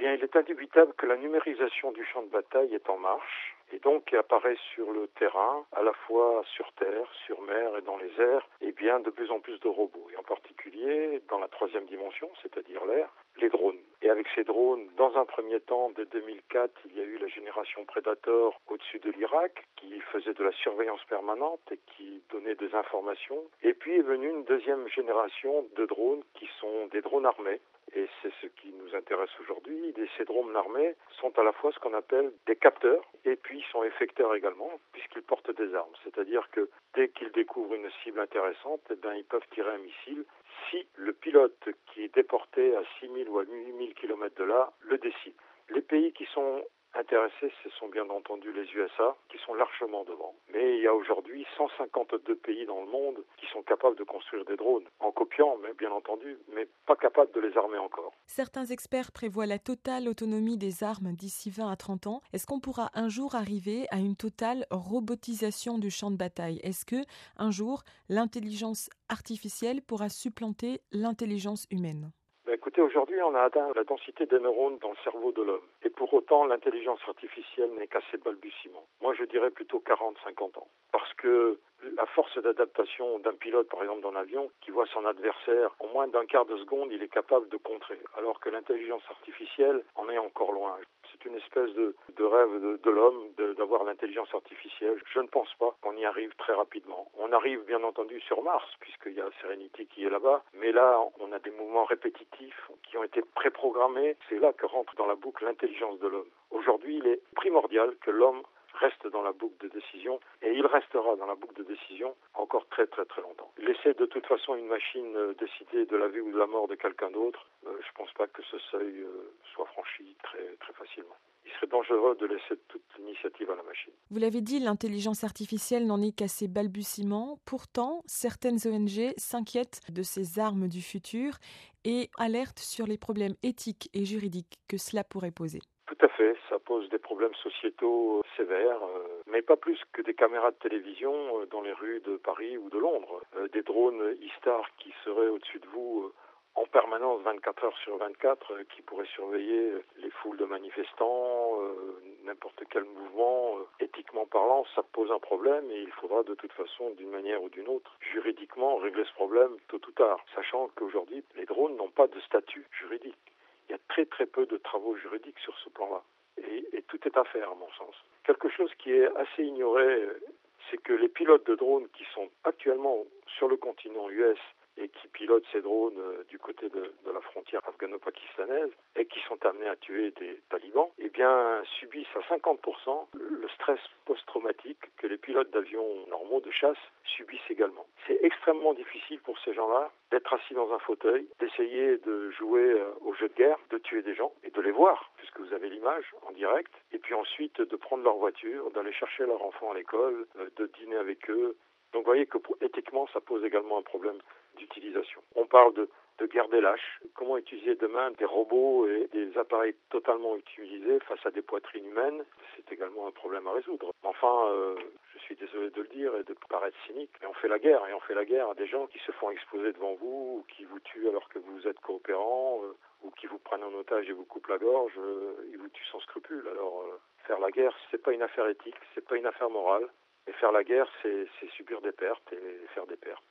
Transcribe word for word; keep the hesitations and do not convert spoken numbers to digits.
bien, il est indubitable que la numérisation du champ de bataille est en marche et donc apparaît sur le terrain, à la fois sur terre, sur mer et dans les airs, et bien de plus en plus de robots, et en particulier dans la troisième dimension, c'est-à-dire l'air, les drones. Et avec ces drones, dans un premier temps, dès deux mille quatre, il y a eu la génération Predator au-dessus de l'Irak, qui faisait de la surveillance permanente et qui donnait des informations. Et puis est venue une deuxième génération de drones qui sont des drones armés. Et c'est ce qui nous intéresse aujourd'hui. Et ces drones armés sont à la fois ce qu'on appelle des capteurs et puis ils sont effecteurs également puisqu'ils portent des armes. C'est-à-dire que dès qu'ils découvrent une cible intéressante, eh bien, ils peuvent tirer un missile si le pilote qui est déporté à six mille ou à huit mille kilomètres de là le décide. Les pays qui sont intéressés, ce sont bien entendu les U S A, qui sont largement devant. Mais il y a aujourd'hui cent cinquante-deux pays dans le monde qui sont capables de construire des drones, en copiant, mais bien entendu, mais pas capables de les armer encore. Certains experts prévoient la totale autonomie des armes d'ici vingt à trente ans. Est-ce qu'on pourra un jour arriver à une totale robotisation du champ de bataille ? Est-ce que, un jour, l'intelligence artificielle pourra supplanter l'intelligence humaine ? Ben écoutez, aujourd'hui, on a atteint la densité des neurones dans le cerveau de l'homme. Et pour autant, l'intelligence artificielle n'est qu'à ses balbutiements. Moi, je dirais plutôt quarante à cinquante ans. Parce que la force d'adaptation d'un pilote, par exemple, dans l'avion, qui voit son adversaire, en moins d'un quart de seconde, il est capable de contrer. Alors que l'intelligence artificielle en est encore loin. C'est une espèce de, de rêve de, de l'homme de, d'avoir l'intelligence artificielle. Je ne pense pas qu'on y arrive très rapidement. On arrive bien entendu sur Mars, puisqu'il y a Serenity qui est là-bas. Mais là, on a des mouvements répétitifs qui ont été préprogrammés. C'est là que rentre dans la boucle l'intelligence de l'homme. Aujourd'hui, il est primordial que l'homme reste dans la boucle de décision et il restera dans la boucle de décision encore très très très longtemps. Laisser de toute façon une machine euh, décider de la vie ou de la mort de quelqu'un d'autre, euh, je ne pense pas que ce seuil euh, soit franchi très très facilement. Il serait dangereux de laisser toute l'initiative à la machine. Vous l'avez dit, l'intelligence artificielle n'en est qu'à ses balbutiements. Pourtant, certaines O N G s'inquiètent de ces armes du futur et alertent sur les problèmes éthiques et juridiques que cela pourrait poser. Tout à fait, ça pose des problèmes sociétaux sévères, euh, mais pas plus que des caméras de télévision euh, dans les rues de Paris ou de Londres. Euh, des drones E-Star qui seraient au-dessus de vous euh, en permanence vingt-quatre heures sur vingt-quatre, euh, qui pourraient surveiller les foules de manifestants, euh, n'importe quel mouvement. Euh, éthiquement parlant, ça pose un problème et il faudra de toute façon, d'une manière ou d'une autre, juridiquement régler ce problème tôt ou tard, sachant qu'aujourd'hui, les drones n'ont pas de statut juridique. Il y a très très peu de travaux juridiques sur ce plan-là. Et, et tout est à faire, à mon sens. Quelque chose qui est assez ignoré, c'est que les pilotes de drones qui sont actuellement sur le continent U S et qui pilotent ces drones euh, du côté de, de la frontière afghano-pakistanaise et qui sont amenés à tuer des talibans, eh bien, subissent à cinquante pour cent le stress post-traumatique que les pilotes d'avions normaux de chasse subissent également. C'est extrêmement difficile pour ces gens-là d'être assis dans un fauteuil, d'essayer de jouer euh, au jeu de guerre, de tuer des gens et de les voir, puisque vous avez l'image en direct, et puis ensuite de prendre leur voiture, d'aller chercher leur enfant à l'école, euh, de dîner avec eux. Donc vous voyez que pour, éthiquement, ça pose également un problème d'utilisation. On parle de, de guerre des lâches. Comment utiliser demain des robots et des appareils totalement utilisés face à des poitrines humaines? C'est également un problème à résoudre. Enfin, euh, je suis désolé de le dire et de paraître cynique, mais on fait la guerre, et on fait la guerre à des gens qui se font exploser devant vous, ou qui vous tuent alors que vous êtes coopérants, euh, ou qui vous prennent en otage et vous coupent la gorge, euh, ils vous tuent sans scrupule. Alors, euh, faire la guerre, c'est pas une affaire éthique, c'est pas une affaire morale. Et faire la guerre, c'est, c'est subir des pertes et faire des pertes.